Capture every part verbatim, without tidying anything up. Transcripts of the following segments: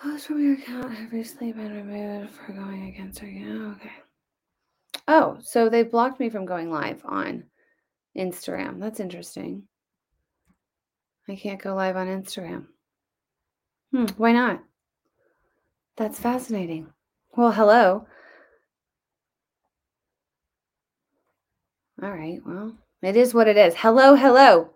Post from your account have recently been removed for going against her. Yeah, okay. Oh, so they blocked me from going live on Instagram. That's interesting. I can't go live on Instagram. Hmm, why not? That's fascinating. Well, hello. All right, well, it is what it is. Hello, hello.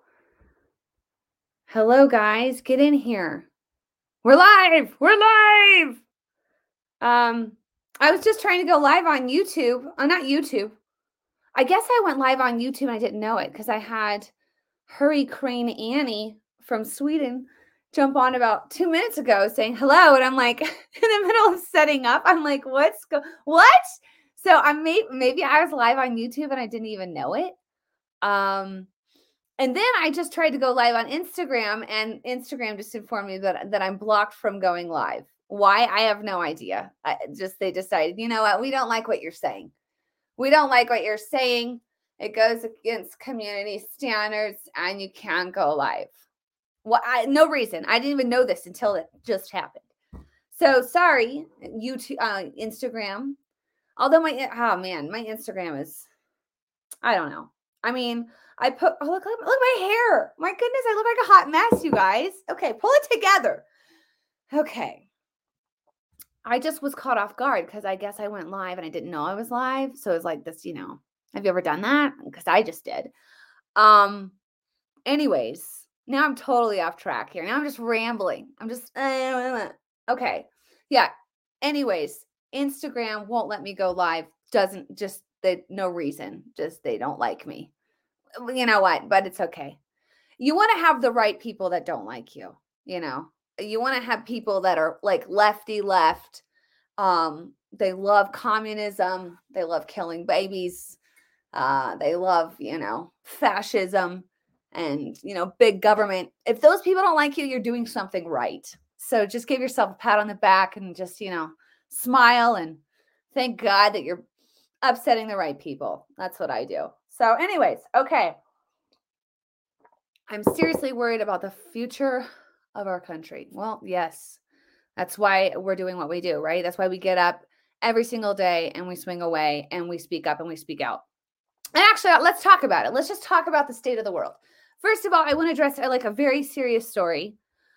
Hello, guys. Get in here. We're live. We're live. Um, I was just trying to go live on YouTube. Uh, not YouTube. I guess I went live on YouTube and I didn't know it because I had Hurricane Annie from Sweden jump on about two minutes ago saying hello. And I'm like, in the middle of setting up, I'm like, what's go what? So I may maybe I was live on YouTube and I didn't even know it. Um, and then I just tried to go live on Instagram, and Instagram just informed me that, that I'm blocked from going live. Why? I have no idea. I, just they decided, you know what? We don't like what you're saying. We don't like what you're saying. It goes against community standards, and you can't go live. Well, I, no reason. I didn't even know this until it just happened. So sorry, YouTube, uh, Instagram. Although my oh man, my Instagram is, I don't know. I mean, I put oh look look, look at my hair. My goodness, I look like a hot mess, you guys. Okay, pull it together. Okay. I just was caught off guard because I guess I went live and I didn't know I was live. So it was like this, you know. Have you ever done that? Because I just did. Um, anyways, now I'm totally off track here. Now I'm just rambling. I'm just uh, okay. Yeah. Anyways, Instagram won't let me go live. Doesn't just they no reason. Just they don't like me. You know what? But it's okay. You want to have the right people that don't like you, you know. You want to have people that are like lefty left. Um, they love communism, they love killing babies. Uh, they love, you know, fascism and, you know, big government. If those people don't like you, you're doing something right. So just give yourself a pat on the back and just, you know, smile and thank God that you're upsetting the right people. That's what I do. So, anyways, okay. I'm seriously worried about the future of our country. Well, yes. That's why we're doing what we do, right? That's why we get up every single day and we swing away and we speak up and we speak out. And actually, let's talk about it. Let's just talk about the state of the world. First of all, I want to address like a very serious story.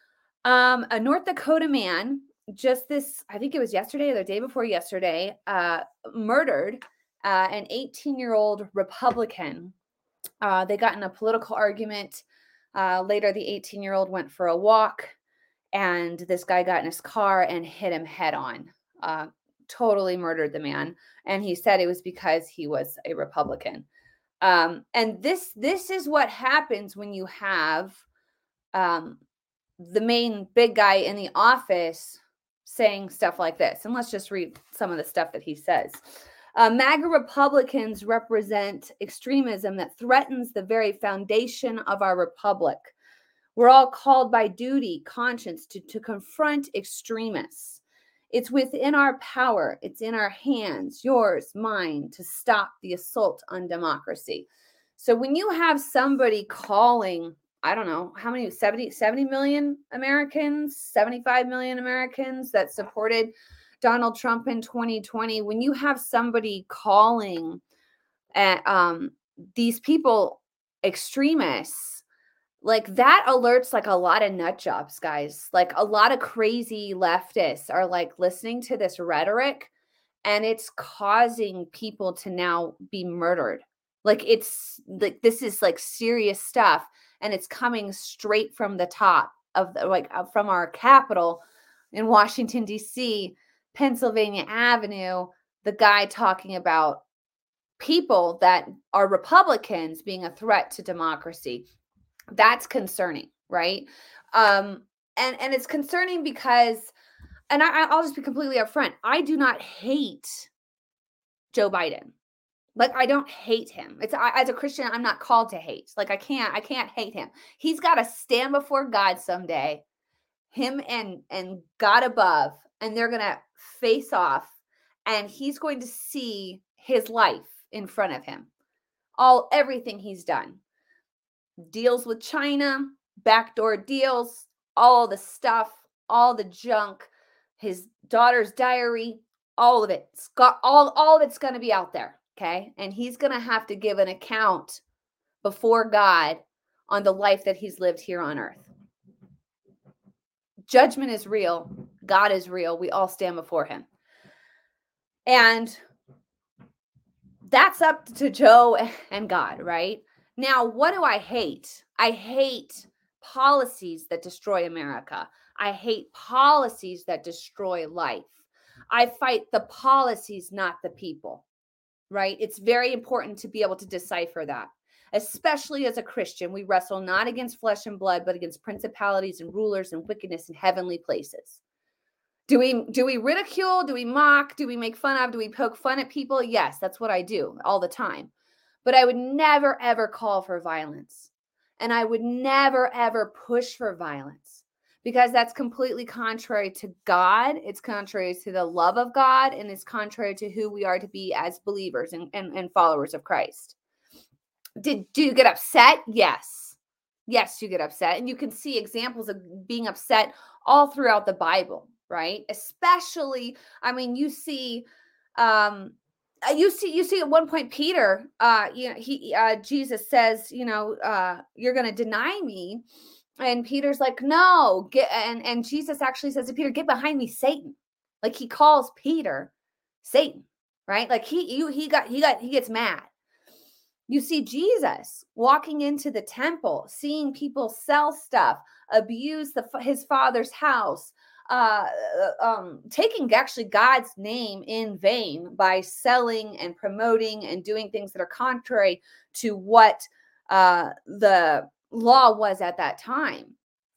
Um, a North Dakota man, just this, I think it was yesterday or the day before yesterday, uh, murdered uh, an eighteen-year-old Republican. Uh, they got in a political argument. Uh, later, the eighteen-year-old went for a walk, and this guy got in his car and hit him head on. Uh, totally murdered the man, and he said it was because he was a Republican. Um, and this this is what happens when you have um, the main big guy in the office saying stuff like this. And let's just read some of the stuff that he says. Uh, MAGA Republicans represent extremism that threatens the very foundation of our republic. We're all called by duty, conscience to, to confront extremists. It's within our power, it's in our hands, yours, mine, to stop the assault on democracy. So when you have somebody calling, I don't know, how many, seventy, seventy million Americans, seventy-five million Americans that supported Donald Trump in twenty twenty, when you have somebody calling at, um, these people extremists, like that alerts like a lot of nut jobs, guys. Like a lot of crazy leftists are like listening to this rhetoric, and it's causing people to now be murdered. Like it's like this is like serious stuff, and it's coming straight from the top of the, like uh, from our capital in Washington D C, Pennsylvania Avenue, the guy talking about people that are Republicans being a threat to democracy. That's concerning, right? Um, and and it's concerning because, and I, I'll just be completely upfront. I do not hate Joe Biden. Like I don't hate him. It's I, as a Christian, I'm not called to hate. Like I can't, I can't hate him. He's got to stand before God someday, him and and God above, and they're gonna face off, and he's going to see his life in front of him, all everything he's done. Deals with China, backdoor deals, all the stuff, all the junk, his daughter's diary, all of it. It's got all, all of it's going to be out there. Okay. And he's going to have to give an account before God on the life that he's lived here on earth. Judgment is real. God is real. We all stand before him. And that's up to Joe and God, right? Now, what do I hate? I hate policies that destroy America. I hate policies that destroy life. I fight the policies, not the people, right? It's very important to be able to decipher that. Especially as a Christian, we wrestle not against flesh and blood, but against principalities and rulers and wickedness in heavenly places. Do we do we ridicule? Do we mock? Do we make fun of? Do we poke fun at people? Yes, that's what I do all the time. But I would never, ever call for violence. And I would never, ever push for violence because that's completely contrary to God. It's contrary to the love of God, and it's contrary to who we are to be as believers and, and, and followers of Christ. Did do you get upset? Yes. Yes, you get upset. And you can see examples of being upset all throughout the Bible, right? Especially, I mean, you see, um, you see, you see at one point, Peter, uh, you know, he, uh, Jesus says, you know, uh, you're going to deny me. And Peter's like, no, get, and, and Jesus actually says to Peter, get behind me, Satan. Like he calls Peter Satan, right? Like he, you, he got, he got, he gets mad. You see Jesus walking into the temple, seeing people sell stuff, abuse the, his father's house, uh, um, taking actually God's name in vain by selling and promoting and doing things that are contrary to what uh, the law was at that time.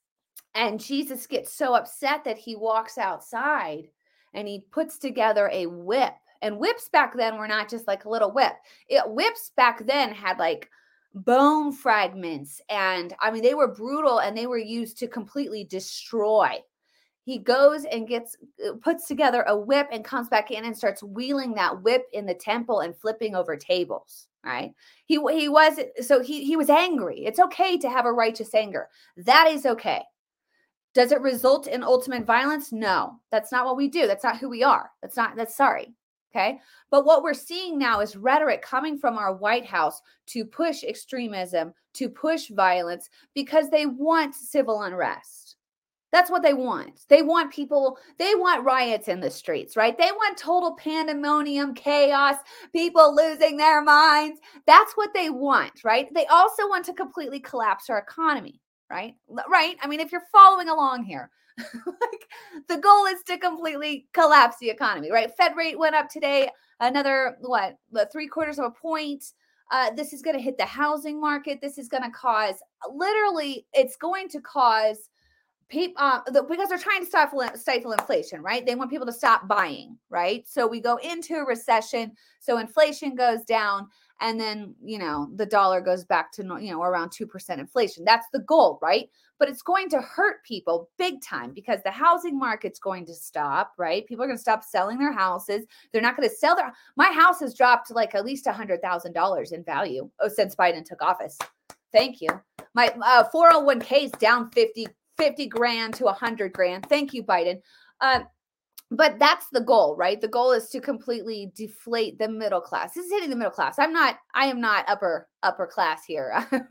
And Jesus gets so upset that he walks outside and he puts together a whip. And whips back then were not just like a little whip. It, whips back then had like bone fragments. And I mean, they were brutal and they were used to completely destroy. He goes and gets, puts together a whip and comes back in and starts wheeling that whip in the temple and flipping over tables, right? He, he was, so he, he was angry. It's okay to have a righteous anger. That is okay. Does it result in ultimate violence? No, that's not what we do. That's not who we are. That's not, that's sorry. Okay. But what we're seeing now is rhetoric coming from our White House to push extremism, to push violence, because they want civil unrest. That's what they want. They want people, they want riots in the streets, right? They want total pandemonium, chaos, people losing their minds. That's what they want, right? They also want to completely collapse our economy, right? Right. I mean, if you're following along here, like the goal is to completely collapse the economy, right? Fed rate went up today, another what, three quarters of a point. Uh, this is going to hit the housing market. This is going to cause, literally, it's going to cause people uh, the, because they're trying to stifle, stifle inflation, right? They want people to stop buying, right? So we go into a recession, so inflation goes down, and then, you know, the dollar goes back to, you know, around two percent inflation. That's the goal, right? But it's going to hurt people big time because the housing market's going to stop, right? People are going to stop selling their houses. They're not going to sell their, my house has dropped like at least one hundred thousand dollars in value oh, since Biden took office. Thank you. My uh, four oh one k is down fifty, fifty grand to one hundred grand. Thank you, Biden. Um, But that's the goal, right? The goal is to completely deflate the middle class. This is hitting the middle class. I'm not, I am not upper, upper class here.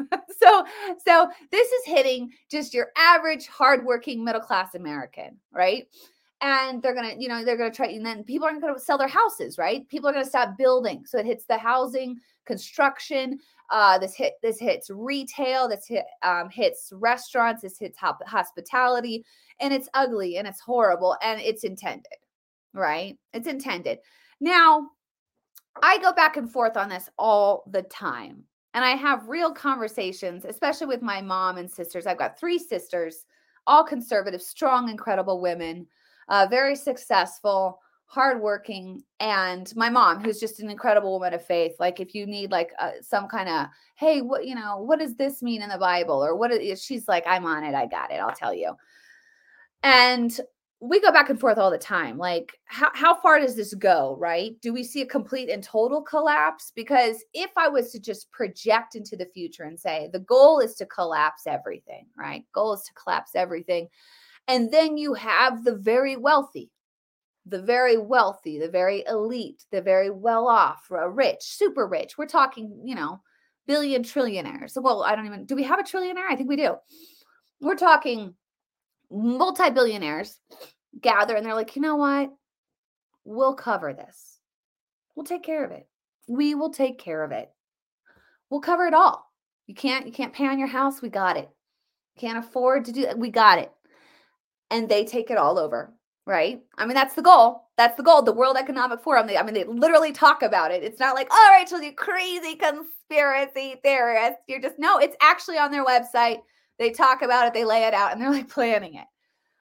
so, so this is hitting just your average hardworking middle class American, right? And they're going to, you know, they're going to try, and then people aren't going to sell their houses, right? People are going to stop building. So it hits the housing, construction. Uh, this hit, this hits retail. This hit, um, hits restaurants. This hits hop- hospitality, and it's ugly and it's horrible and it's intended, right? It's intended. Now, I go back and forth on this all the time, and I have real conversations, especially with my mom and sisters. I've got three sisters, all conservative, strong, incredible women, uh, very successful, hardworking, and my mom, who's just an incredible woman of faith. Like if you need like uh, some kind of, hey, what, you know, what does this mean in the Bible? Or what is, she's like, I'm on it. I got it. I'll tell you. And we go back and forth all the time. Like how, how far does this go? Right? Do we see a complete and total collapse? Because if I was to just project into the future and say, the goal is to collapse everything, right? Goal is to collapse everything. And then you have the very wealthy, the very wealthy, the very elite, the very well off, rich, super rich. We're talking, you know, billion trillionaires. Well, I don't even, do we have a trillionaire? I think we do. We're talking multi-billionaires gather and they're like, you know what? We'll cover this. We'll take care of it. We will take care of it. We'll cover it all. You can't, you can't pay on your house. We got it. Can't afford to do that. We got it. And they take it all over, right? I mean, that's the goal. That's the goal. The World Economic Forum, they, I mean, they literally talk about it. It's not like, all right, so you crazy conspiracy theorists. You're just, no, it's actually on their website. They talk about it. They lay it out and they're like planning it.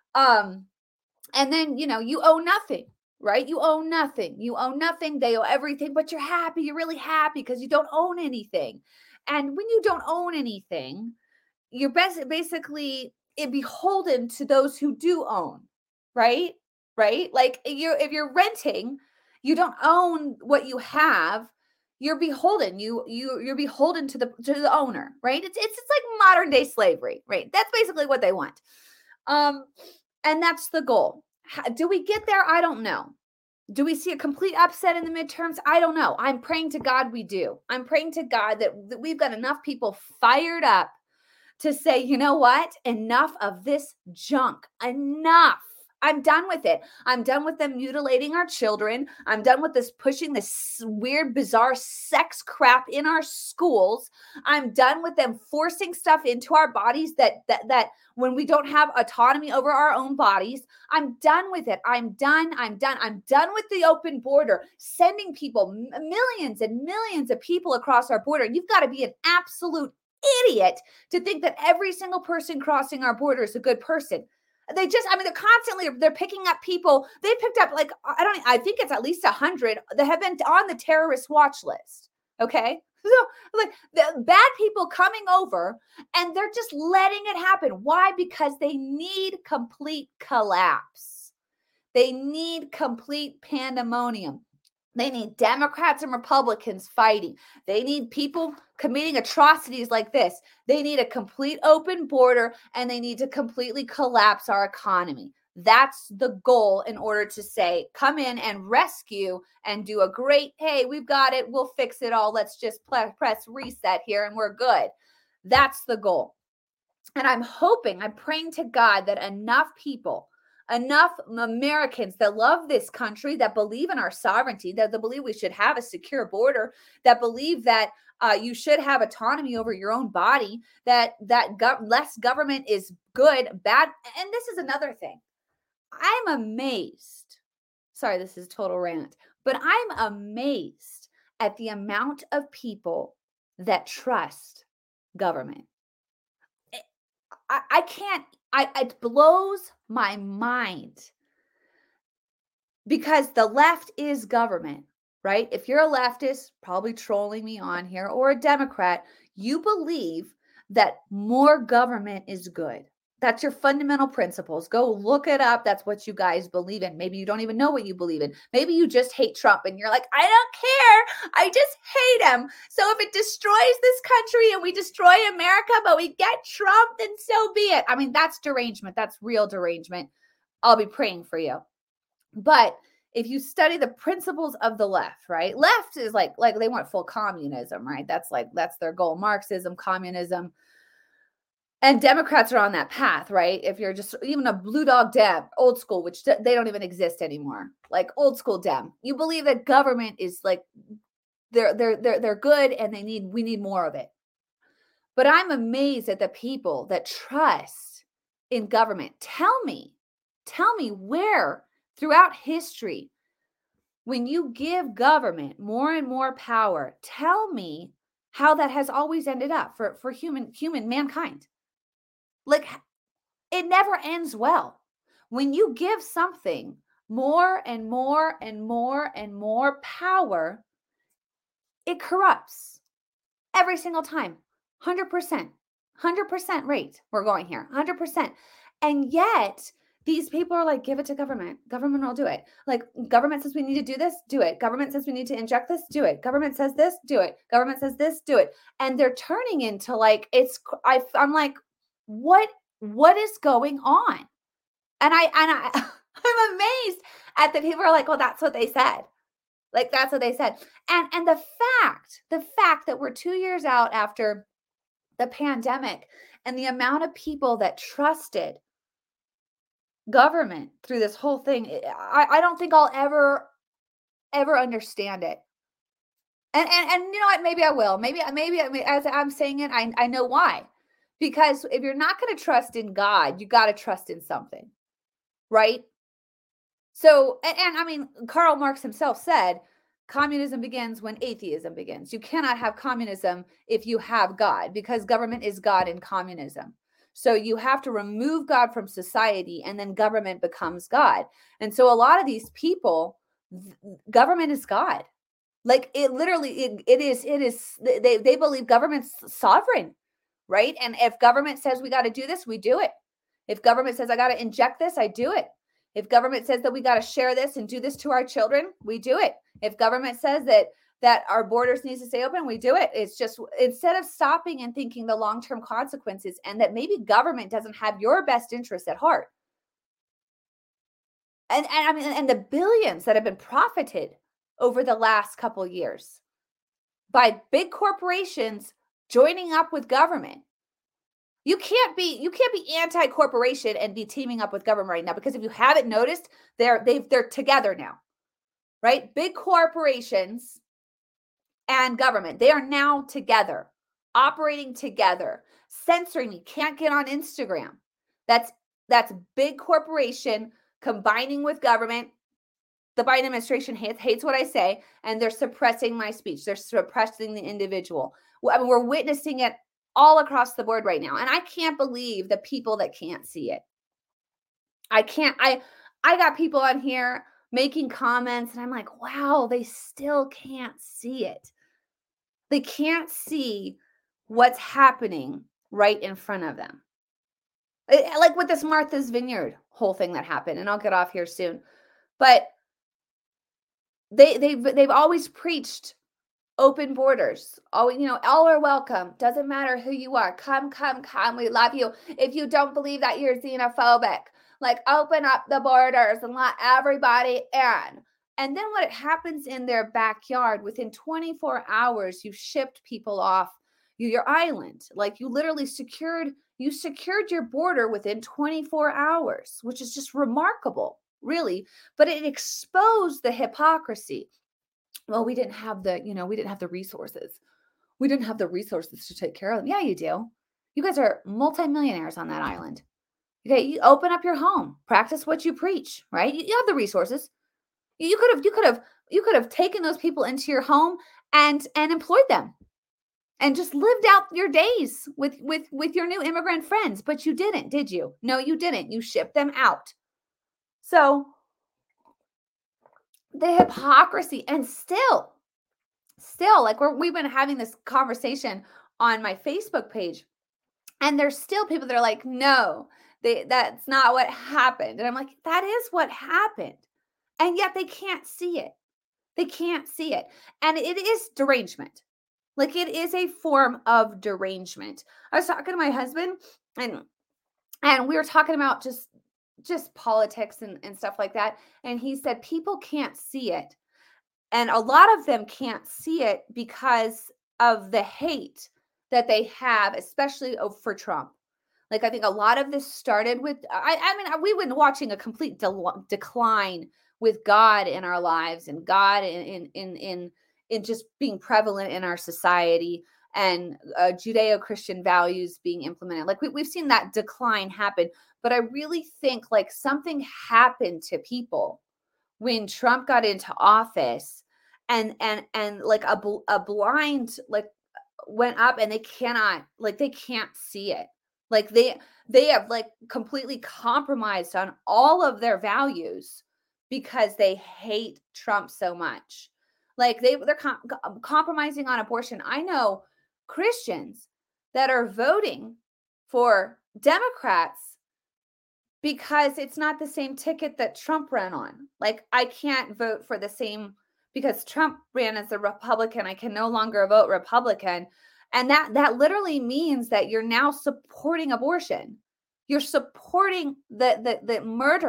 Um, and then, you know, you owe nothing, right? You owe nothing. You owe nothing. They owe everything, but you're happy. You're really happy because you don't own anything. And when you don't own anything, you're best basically beholden to those who do own, right? Right? Like you're, if you're renting, you don't own what you have. You're beholden. You you you're beholden to the to the owner, right? It's it's it's like modern day slavery, right? That's basically what they want. Um, and that's the goal. How, do we get there? I don't know. Do we see a complete upset in the midterms? I don't know. I'm praying to God we do. I'm praying to God that, that we've got enough people fired up to say, you know what? Enough of this junk. Enough. I'm done with it. I'm done with them mutilating our children. I'm done with this pushing this weird, bizarre sex crap in our schools. I'm done with them forcing stuff into our bodies that that that when we don't have autonomy over our own bodies. I'm done with it. I'm done. I'm done. I'm done with the open border, sending people, millions and millions of people across our border. You've got to be an absolute idiot to think that every single person crossing our border is a good person. They just, I mean, they're constantly, they're picking up people. They picked up like, I don't, I think it's at least a hundred that have been on the terrorist watch list. Okay. So like the bad people coming over and they're just letting it happen. Why? Because they need complete collapse. They need complete pandemonium. They need Democrats and Republicans fighting. They need people committing atrocities like this. They need a complete open border and they need to completely collapse our economy. That's the goal in order to say, come in and rescue and do a great, hey, we've got it. We'll fix it all. Let's just press reset here and we're good. That's the goal. And I'm hoping, I'm praying to God that enough people, enough Americans that love this country, that believe in our sovereignty, that, that believe we should have a secure border, that believe that uh, you should have autonomy over your own body, that that go- less government is good, bad. And this is another thing. I'm amazed. Sorry, this is total rant, but I'm amazed at the amount of people that trust government. I, I can't, I, it blows my mind because the left is government, right? If you're a leftist, probably trolling me on here, or a Democrat, you believe that more government is good. That's your fundamental principles. Go look it up. That's what you guys believe in. Maybe you don't even know what you believe in. Maybe you just hate Trump and you're like, I don't care. I just hate him. So if it destroys this country and we destroy America, but we get Trump, then so be it. I mean, that's derangement. That's real derangement. I'll be praying for you. But if you study the principles of the left, right? Left is like, like they want full communism, right? That's like, that's their goal. Marxism, communism. And Democrats are on that path, right? If you're just even a blue dog Dem, old school, which they don't even exist anymore, like old school Dem, you believe that government is like they're they're they're they're good and they need we need more of it. But I'm amazed at the people that trust in government. Tell me, tell me where throughout history, when you give government more and more power, tell me how that has always ended up for for human human mankind. Like, it never ends well. When you give something more and more and more and more power, it corrupts every single time. one hundred percent. one hundred percent rate. We're going here. one hundred percent. And yet, these people are like, give it to government. Government will do it. Like, government says we need to do this, do it. Government says we need to inject this, do it. Government says this, do it. Government says this, do it. And they're turning into like, it's, I, I'm like, what, what is going on? And I, and I, I'm amazed And the people are like, well, that's what they said. Like, that's what they said. And and the fact, the fact that we're two years out after the pandemic and the amount of people that trusted government through this whole thing, I, I don't think I'll ever, ever understand it. And, and and you know what? Maybe I will. Maybe maybe I mean, as I'm saying it, I I know why. Because if you're not going to trust in God, you got to trust in something, right? So, and, and I mean, Karl Marx himself said, communism begins when atheism begins. You cannot have communism if you have God, because government is God in communism. So you have to remove God from society, and then government becomes God. And so a lot of these people, government is God. Like it literally, it, it is, it is, they, they believe government's sovereign, right? And if government says we got to do this, we do it. If government says I got to inject this, I do it. If government says that we got to share this and do this to our children, we do it. If government says that that our borders needs to stay open, we do it. It's just, instead of stopping and thinking the long-term consequences and that maybe government doesn't have your best interests at heart. And, and I mean, and the billions that have been profited over the last couple of years by big corporations joining up with government. You can't be you can't be anti-corporation and be teaming up with government right now, because if you haven't noticed, they're they've they're together now. Right? Big corporations and government, they are now together, operating together. Censoring, you can't get on Instagram. That's that's big corporation combining with government. The Biden administration hates, hates what I say, and they're suppressing my speech. They're suppressing the individual. I mean, we're witnessing it all across the board right now. And I can't believe the people that can't see it. I can't, I, I got people on here making comments and I'm like, wow, they still can't see it. They can't see what's happening right in front of them. It, like with this Martha's Vineyard whole thing that happened, and I'll get off here soon. But they, they've, they've always preached open borders. Oh, you know, all are welcome. Doesn't matter who you are. Come, come, come. We love you. If you don't believe that, you're xenophobic. Like, open up the borders and let everybody in. And then what happens in their backyard, within twenty-four hours, you shipped people off your island. Like, you literally secured, you secured your border within twenty-four hours, which is just remarkable, really. But it exposed the hypocrisy. Well, we didn't have the, you know, we didn't have the resources. We didn't have the resources to take care of them. Yeah, you do. You guys are multimillionaires on that island. Okay, you open up your home, practice what you preach, right? You, you have the resources. You, you could have, you could have, you could have taken those people into your home and and employed them, and just lived out your days with with with your new immigrant friends. But you didn't, did you? No, you didn't. You shipped them out. So the hypocrisy, and still, still, like we're, we've been having this conversation on my Facebook page, and there's still people that are like, no, they, that's not what happened. And I'm like, that is what happened. And yet they can't see it. They can't see it. And it is derangement. Like, it is a form of derangement. I was talking to my husband, and and we were talking about just just politics and, and stuff like that. And he said, people can't see it. And a lot of them can't see it because of the hate that they have, especially for Trump. Like, I think a lot of this started with, I, I mean, we've been watching a complete de- decline with God in our lives, and God in, in, in, in, in just being prevalent in our society, and uh, Judeo-Christian values being implemented. Like, we, we've seen that decline happen. But I really think like something happened to people when Trump got into office, and and and like a a blind like went up, and they cannot like they can't see it. Like they they have like completely compromised on all of their values because they hate Trump so much. Like they they're com- compromising on abortion. I know Christians that are voting for Democrats because it's not the same ticket that Trump ran on. Like, I can't vote for the same, because Trump ran as a Republican, I can no longer vote Republican. And that that literally means that you're now supporting abortion. You're supporting the the, the murder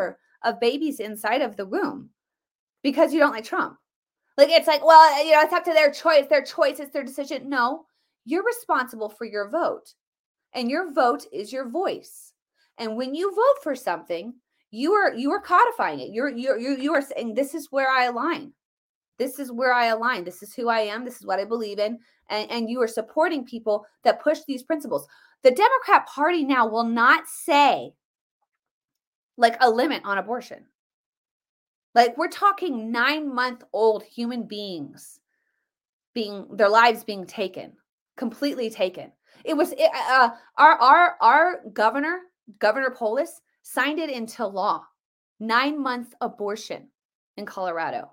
of babies inside of the womb because you don't like Trump. Like, it's like, well, you know, it's up to their choice, their choice, it's their decision. No, you're responsible for your vote, and your vote is your voice. And when you vote for something, you are you are codifying it. You're you're you you are saying, this is where I align. This is where I align. This is who I am. This is what I believe in. And, and you are supporting people that push these principles. The Democrat Party now will not say like a limit on abortion. Like, we're talking nine-month-old human beings being, their lives being taken, completely taken. It was uh, our our our governor, Governor Polis, signed it into law. Nine-month abortion in Colorado.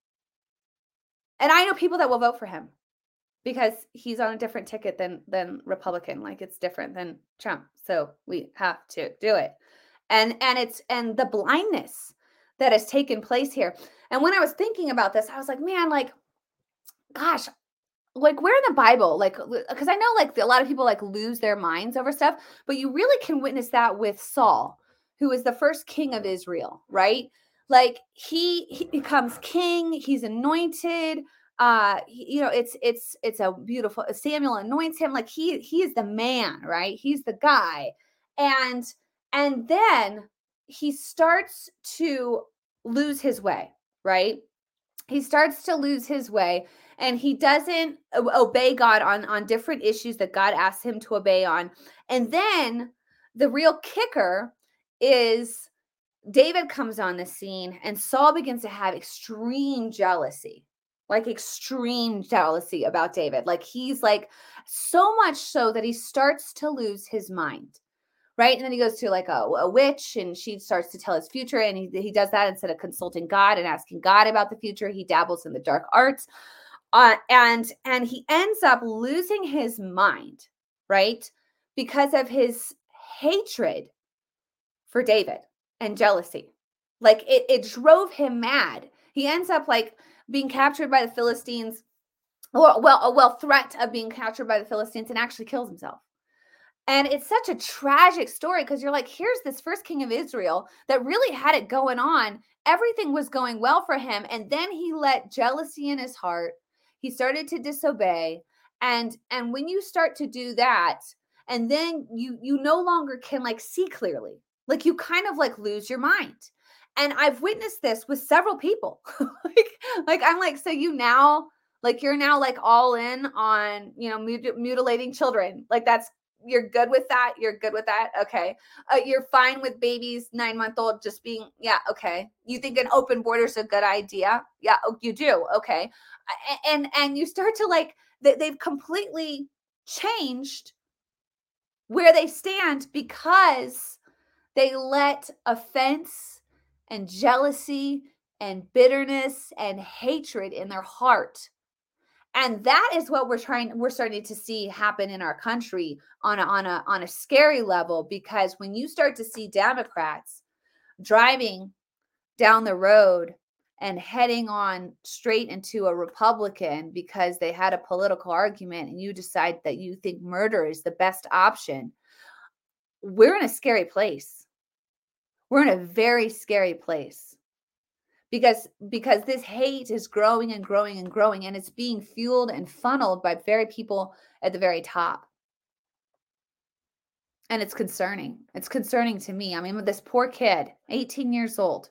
And I know people that will vote for him because he's on a different ticket than than Republican. Like, it's different than Trump. So we have to do it. And and it's and the blindness that has taken place here. And when I was thinking about this, I was like, man, like, gosh, like, where in the Bible, like, because I know like a lot of people like lose their minds over stuff, but you really can witness that with Saul, who is the first king of Israel, right? Like, he, he becomes king, he's anointed. Uh, he- you know, it's it's it's a beautiful, Samuel anoints him, like he he is the man, right? He's the guy. And and then he starts to lose his way, right? He starts to lose his way, and he doesn't obey God on, on different issues that God asks him to obey on. And then the real kicker is David comes on the scene, and Saul begins to have extreme jealousy, like extreme jealousy about David. Like, he's like, so much so that he starts to lose his mind. Right. And then he goes to like a, a witch, and she starts to tell his future. And he, he does that instead of consulting God and asking God about the future. He dabbles in the dark arts. Uh, and and he ends up losing his mind, right? Because of his hatred for David and jealousy. Like, it, it drove him mad. He ends up like being captured by the Philistines, or well, a well threat of being captured by the Philistines, and actually kills himself. And it's such a tragic story because you're like, here's this first king of Israel that really had it going on. Everything was going well for him. And then he let jealousy in his heart. He started to disobey. And, and when you start to do that, and then you, you no longer can like see clearly, like you kind of like lose your mind. And I've witnessed this with several people. like, like, I'm like, so you now, like, you're now like all in on, you know, mut- mutilating children. Like, that's, you're good with that. You're good with that. Okay. Uh, you're fine with babies, nine month old, just being, yeah. Okay. You think an open border is a good idea? Yeah. Oh, you do. Okay. And, and you start to like, they, they've completely changed where they stand because they let offense and jealousy and bitterness and hatred in their heart. And that is what we're trying, we're starting to see happen in our country on a, on a, on a scary level, because when you start to see Democrats driving down the road and heading on straight into a Republican because they had a political argument, and you decide that you think murder is the best option, we're in a scary place. We're in a very scary place. Because because this hate is growing and growing and growing, and it's being fueled and funneled by very people at the very top. And it's concerning. It's concerning to me. I mean, this poor kid, eighteen years old.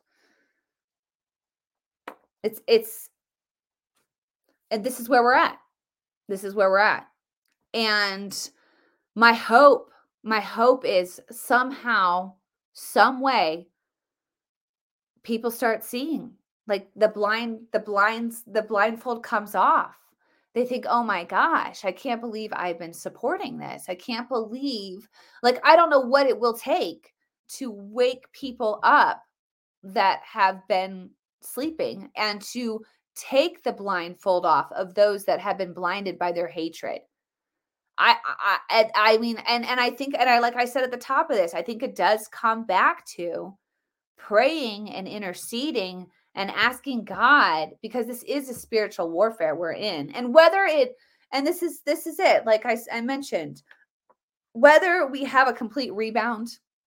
It's it's and this is where we're at. This is where we're at. And my hope, my hope is somehow, some way, people start seeing, like, the blind, the blinds, the blindfold comes off. They think, oh my gosh, I can't believe I've been supporting this. I can't believe, like, I don't know what it will take to wake people up that have been sleeping, and to take the blindfold off of those that have been blinded by their hatred. I, I, I, I mean, and, and I think, and I, like I said at the top of this, I think it does come back to praying and interceding and asking God, because this is a spiritual warfare we're in. And whether it, and this is, this is it, like I, I mentioned, whether we have a complete rebound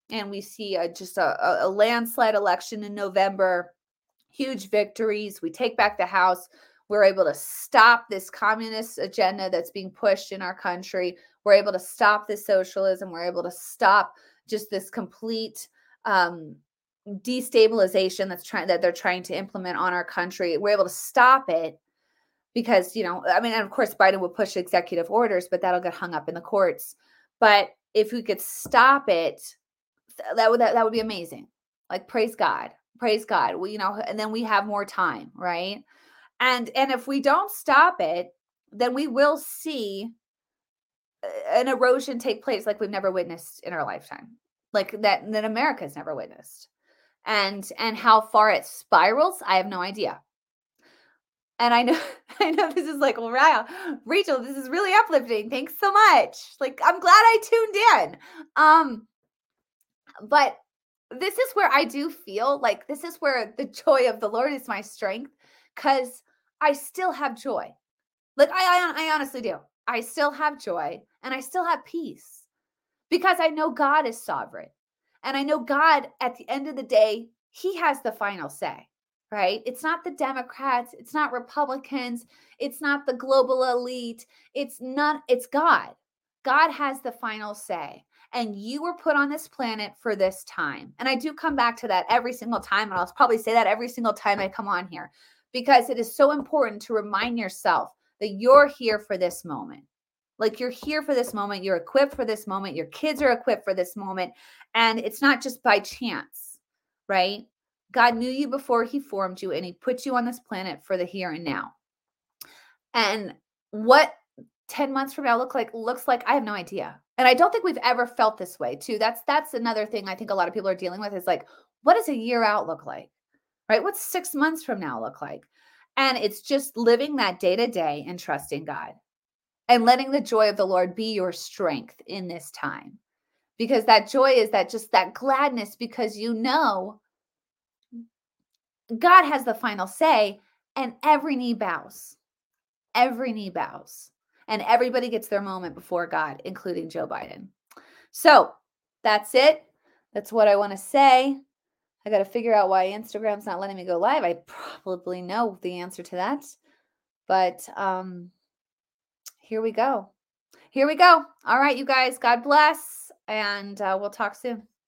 and we see a, just a, a a landslide election in November, huge victories. We take back the House. We're able to stop this communist agenda that's being pushed in our country. We're able to stop this socialism. We're able to stop just this complete um, destabilization that's trying that they're trying to implement on our country. We're able to stop it because, you know, I mean, and of course, Biden would push executive orders, but that'll get hung up in the courts. But if we could stop it, th- that would that, that would be amazing. Like, praise God, praise God. We, you know, and then we have more time, right? And and if we don't stop it, then we will see uh, an erosion take place like we've never witnessed in our lifetime, like that that America's never witnessed. And and how far it spirals, I have no idea. And I know I know this is like, well, wow, Rachel, this is really uplifting. Thanks so much. Like, I'm glad I tuned in. Um, but this is where I do feel like this is where the joy of the Lord is my strength, because I still have joy. Like, I, I I honestly do. I still have joy and I still have peace because I know God is sovereign. And I know God, at the end of the day, he has the final say, right? It's not the Democrats, it's not Republicans, it's not the global elite, it's not, it's God. God has the final say. And you were put on this planet for this time. And I do come back to that every single time. And I'll probably say that every single time I come on here, because it is so important to remind yourself that you're here for this moment. Like, you're here for this moment. You're equipped for this moment. Your kids are equipped for this moment. And it's not just by chance, right? God knew you before he formed you, and he put you on this planet for the here and now. And what ten months from now look like looks like, I have no idea. And I don't think we've ever felt this way too. That's that's another thing I think a lot of people are dealing with, is like, what does a year out look like? Right? What's six months from now look like? And it's just living that day to day and trusting God and letting the joy of the Lord be your strength in this time. Because that joy is that, just that gladness, because you know God has the final say, and every knee bows. Every knee bows. And everybody gets their moment before God, including Joe Biden. So that's it. That's what I want to say. I got to figure out why Instagram's not letting me go live. I probably know the answer to that. But um, here we go. Here we go. All right, you guys, God bless. And uh, we'll talk soon.